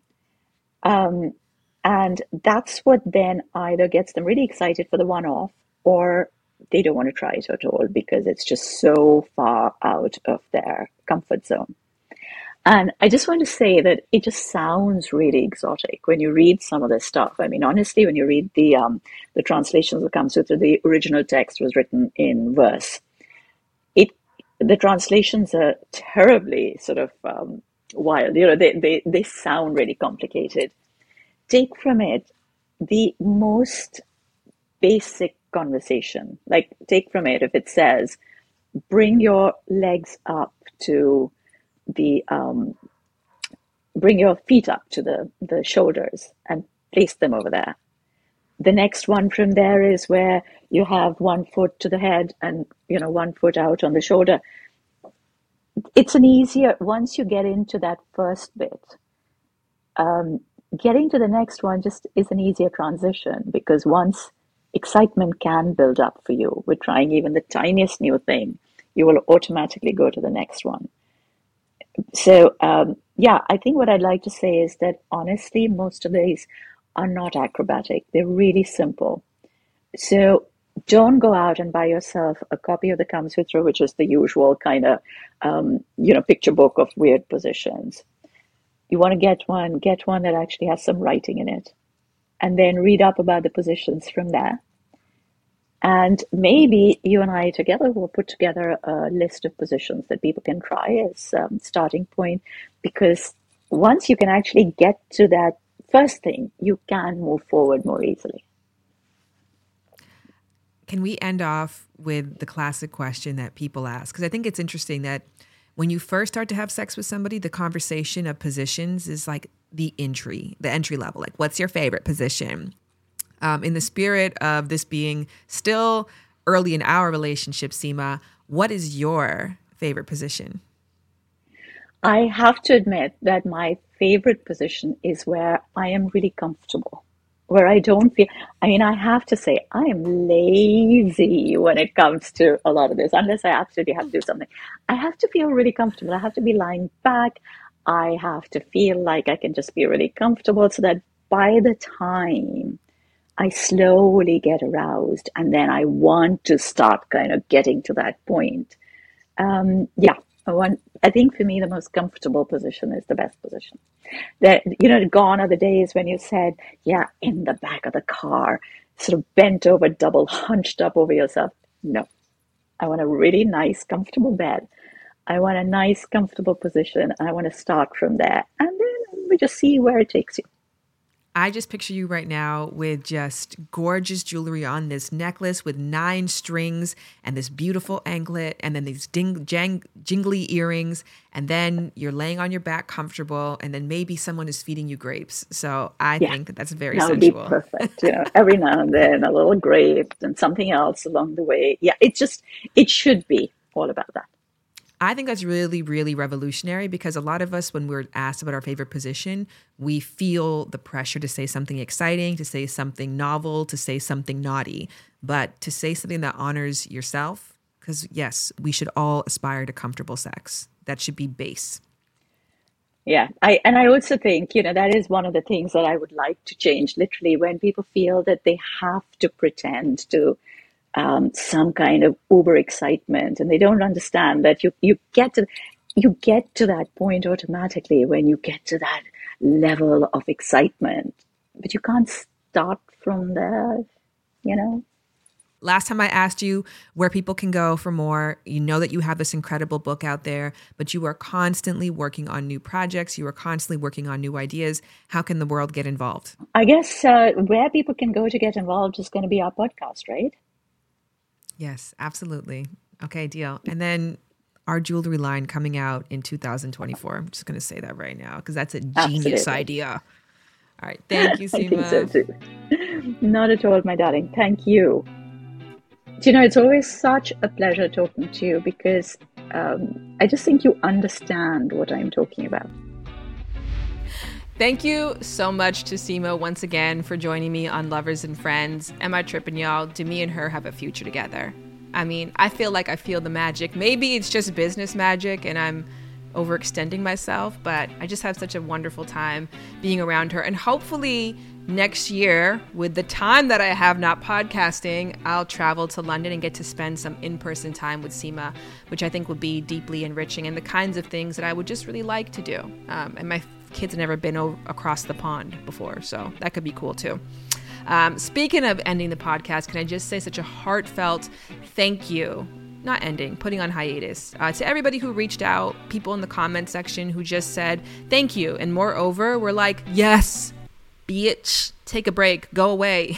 And that's what then either gets them really excited for the one-off, or they don't want to try it at all because it's just so far out of their comfort zone. And I just want to say that it just sounds really exotic when you read some of this stuff. I mean, honestly, when you read the translations of the Kama Sutra, the original text was written in verse. The translations are terribly sort of wild. You know, they sound really complicated. Take from it the most basic conversation. Like, take from it if it says, bring your legs up to bring your feet up to the shoulders and place them over there. The next one from there is where you have 1 foot to the head and 1 foot out on the shoulder. It's an easier, once you get into that first bit, getting to the next one just is an easier transition, because once excitement can build up for you with trying even the tiniest new thing, you will automatically go to the next one. So, I think what I'd like to say is that honestly, most of these are not acrobatic. They're really simple. So don't go out and buy yourself a copy of the Kama Sutra, which is the usual kind of, picture book of weird positions. You want to get one that actually has some writing in it, and then read up about the positions from there. And maybe you and I together will put together a list of positions that people can try as starting point, because once you can actually get to that first thing, you can move forward more easily. Can we end off with the classic question that people ask? Because I think it's interesting that when you first start to have sex with somebody, the conversation of positions is like the entry level. Like, what's your favorite position? In the spirit of this being still early in our relationship, Seema, what is your favorite position? I have to admit that my favorite position is where I am really comfortable, where I don't feel, I have to say, I am lazy when it comes to a lot of this, unless I absolutely have to do something. I have to feel really comfortable. I have to be lying back. I have to feel like I can just be really comfortable, so that by the time I slowly get aroused, and then I want to start kind of getting to that point. I think for me, the most comfortable position is the best position. Gone are the days when you said, in the back of the car, sort of bent over, double hunched up over yourself. No, I want a really nice, comfortable bed. I want a nice, comfortable position. I want to start from there. And then we just see where it takes you. I just picture you right now with just gorgeous jewelry on, this necklace with 9 strings and this beautiful anklet, and then these jingly earrings, and then you're laying on your back comfortable, and then maybe someone is feeding you grapes. So I think that's very sensual. That would be perfect. Every now and then a little grape and something else along the way. Yeah, it should be all about that. I think that's really, really revolutionary, because a lot of us, when we're asked about our favorite position, we feel the pressure to say something exciting, to say something novel, to say something naughty. But to say something that honors yourself Because yes, we should all aspire to comfortable sex. That should be base. Yeah, I also think, that is one of the things that I would like to change. Literally, when people feel that they have to pretend to some kind of uber excitement, and they don't understand that you get to that point automatically when you get to that level of excitement, but you can't start from there, Last time I asked you where people can go for more. You know that you have this incredible book out there, but you are constantly working on new projects. You are constantly working on new ideas. How can the world get involved? I guess where people can go to get involved is going to be our podcast, right? Yes, absolutely. Okay, deal. And then our jewelry line coming out in 2024. I'm just going to say that right now because that's a genius idea. All right. Thank you, Seema. I think so too. Not at all, my darling. Thank you. It's always such a pleasure talking to you because I just think you understand what I'm talking about. Thank you so much to Seema once again for joining me on Lovers and Friends. Am I tripping, y'all? Do me and her have a future together? I mean, I feel like I feel the magic. Maybe it's just business magic and I'm overextending myself, but I just have such a wonderful time being around her. And hopefully next year, with the time that I have not podcasting, I'll travel to London and get to spend some in-person time with Seema, which I think would be deeply enriching and the kinds of things that I would just really like to do. And my kids have never been across the pond before, so that could be cool too. Speaking of ending the podcast, can I just say such a heartfelt thank you, not ending, putting on hiatus, to everybody who reached out, people in the comment section who just said thank you. And moreover, we're like, yes, bitch, take a break, go away.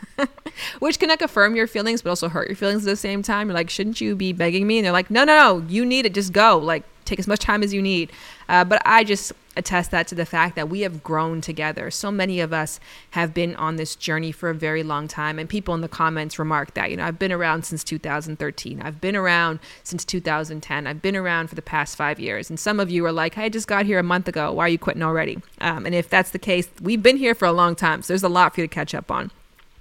Which can like affirm your feelings, but also hurt your feelings at the same time. You're like, shouldn't you be begging me? And they're like, no, you need it. Just go. Like, take as much time as you need. But I just attest that to the fact that we have grown together. So many of us have been on this journey for a very long time. And people in the comments remark that, I've been around since 2013. I've been around since 2010. I've been around for the past 5 years. And some of you are like, hey, I just got here a month ago. Why are you quitting already? And if that's the case, we've been here for a long time. So there's a lot for you to catch up on.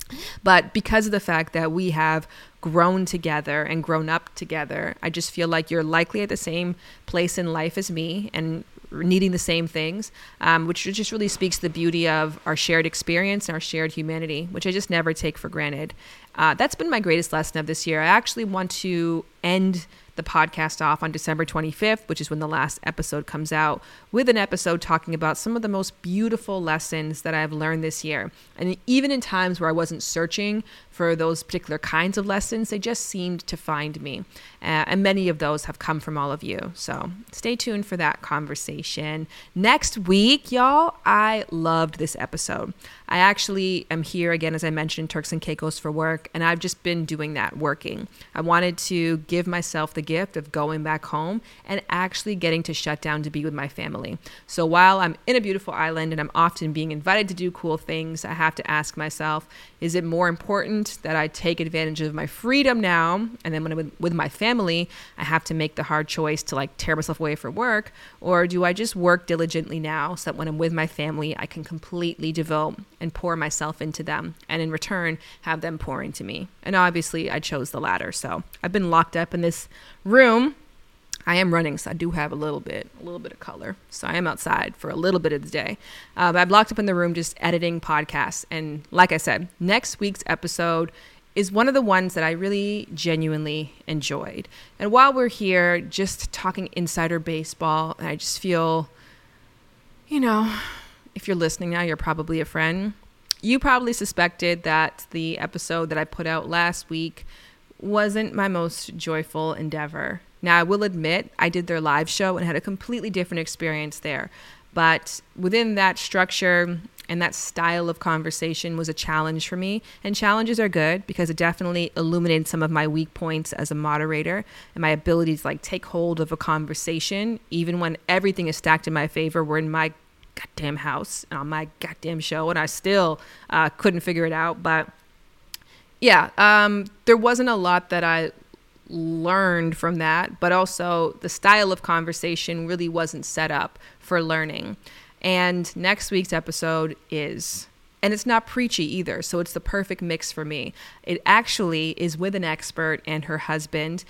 But because of the fact that we have grown together and grown up together, I just feel like you're likely at the same place in life as me and needing the same things, which just really speaks to the beauty of our shared experience and our shared humanity, which I just never take for granted. That's been my greatest lesson of this year. I actually want to end the podcast off on December 25th, which is when the last episode comes out, with an episode talking about some of the most beautiful lessons that I've learned this year. And even in times where I wasn't searching for those particular kinds of lessons, they just seemed to find me. And many of those have come from all of you. So stay tuned for that conversation. Next week, y'all, I loved this episode. I actually am here again, as I mentioned, Turks and Caicos for work, and I've just been doing that, working. I wanted to give myself the gift of going back home and actually getting to shut down to be with my family. So while I'm in a beautiful island and I'm often being invited to do cool things, I have to ask myself, is it more important that I take advantage of my freedom now, and then when I'm with my family, I have to make the hard choice to like tear myself away for work, or do I just work diligently now so that when I'm with my family, I can completely devote and pour myself into them, and in return, have them pour into me? And obviously, I chose the latter. So I've been locked up in this room. I am running, so I do have a little bit of color. So I am outside for a little bit of the day. But I'm locked up in the room just editing podcasts. And like I said, next week's episode is one of the ones that I really genuinely enjoyed. And while we're here just talking insider baseball, and I just feel, if you're listening now, you're probably a friend. You probably suspected that the episode that I put out last week wasn't my most joyful endeavor. Now, I will admit I did their live show and had a completely different experience there. But within that structure and that style of conversation was a challenge for me. And challenges are good because it definitely illuminated some of my weak points as a moderator and my ability to take hold of a conversation, even when everything is stacked in my favor. We're in my goddamn house and on my goddamn show, and I still couldn't figure it out. But yeah, there wasn't a lot that I learned from that, but also the style of conversation really wasn't set up for learning. And next week's episode is, and it's not preachy either, so it's the perfect mix for me. It actually is with an expert and her husband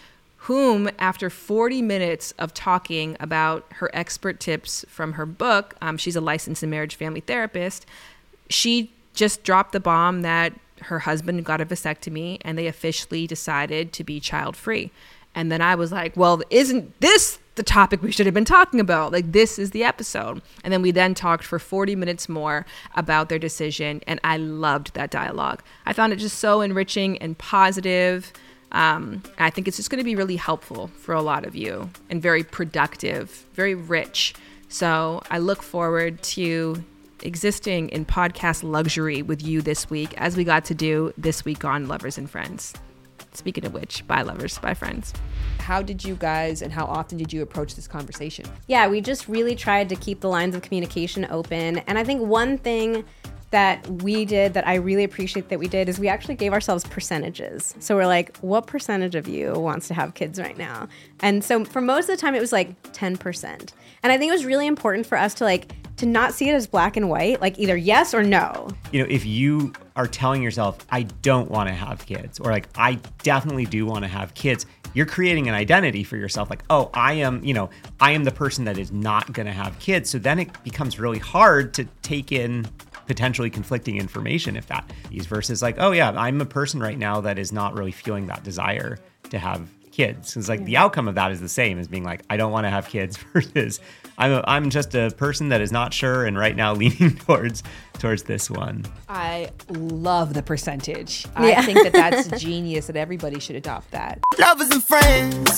whom, after 40 minutes of talking about her expert tips from her book, she's a licensed marriage family therapist, she just dropped the bomb that her husband got a vasectomy and they officially decided to be child-free. And then I was like, well, isn't this the topic we should have been talking about? Like, this is the episode. And then we then talked for 40 minutes more about their decision. And I loved that dialogue. I found it just so enriching and positive. I think it's just going to be really helpful for a lot of you and very productive, very rich. So I look forward to existing in podcast luxury with you this week, as we got to do this week on Lovers and Friends. Speaking of which, bye lovers, bye friends. How did you guys and how often did you approach this conversation? Yeah, we just really tried to keep the lines of communication open. And I think one thing that we did that I really appreciate that we did is we actually gave ourselves percentages. So we're like, what percentage of you wants to have kids right now? And so for most of the time, it was like 10%. And I think it was really important for us to not see it as black and white, like either yes or no. You know, if you are telling yourself, I don't want to have kids, or like, I definitely do want to have kids, you're creating an identity for yourself. Like, oh, I am the person that is not going to have kids. So then it becomes really hard to take in potentially conflicting information if that is versus like, oh yeah, I'm a person right now that is not really feeling that desire to have kids. It's like the outcome of that is the same as being like, I don't want to have kids versus I'm just a person that is not sure and right now leaning towards this one. I love the percentage. I think that that's genius, that everybody should adopt that. Lovers and friends.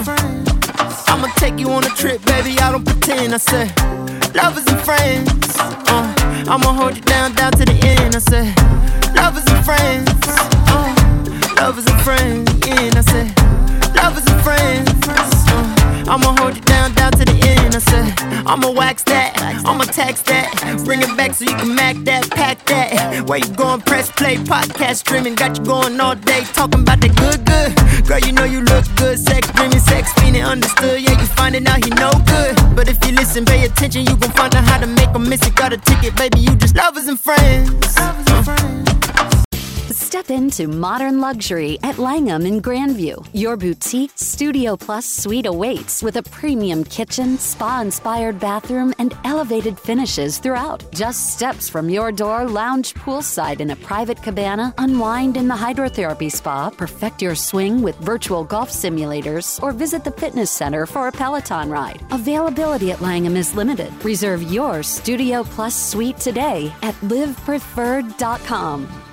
I'ma take you on a trip, baby, I don't pretend. I said, lovers and friends. I'ma hold you down to the end. I said, lovers and friends. Lovers and friends. Yeah, I said, lovers and friends. I'ma hold you down to the end. I said, I'ma wax that, I'ma tax that, bring it back so you can mac that, pack that. Where you going? Press play, podcast streaming, got you going all day, talking about that good. Girl, you know you look good, sex dreaming, sex feeling understood. Yeah, you finding out he no good, but if you listen, pay attention, you gon' find out how to make him miss it. Got a ticket, baby, you just lovers and friends. Step into modern luxury at Langham in Grandview. Your boutique Studio Plus suite awaits with a premium kitchen, spa-inspired bathroom, and elevated finishes throughout. Just steps from your door, lounge poolside in a private cabana, unwind in the hydrotherapy spa, perfect your swing with virtual golf simulators, or visit the fitness center for a Peloton ride. Availability at Langham is limited. Reserve your Studio Plus suite today at livepreferred.com.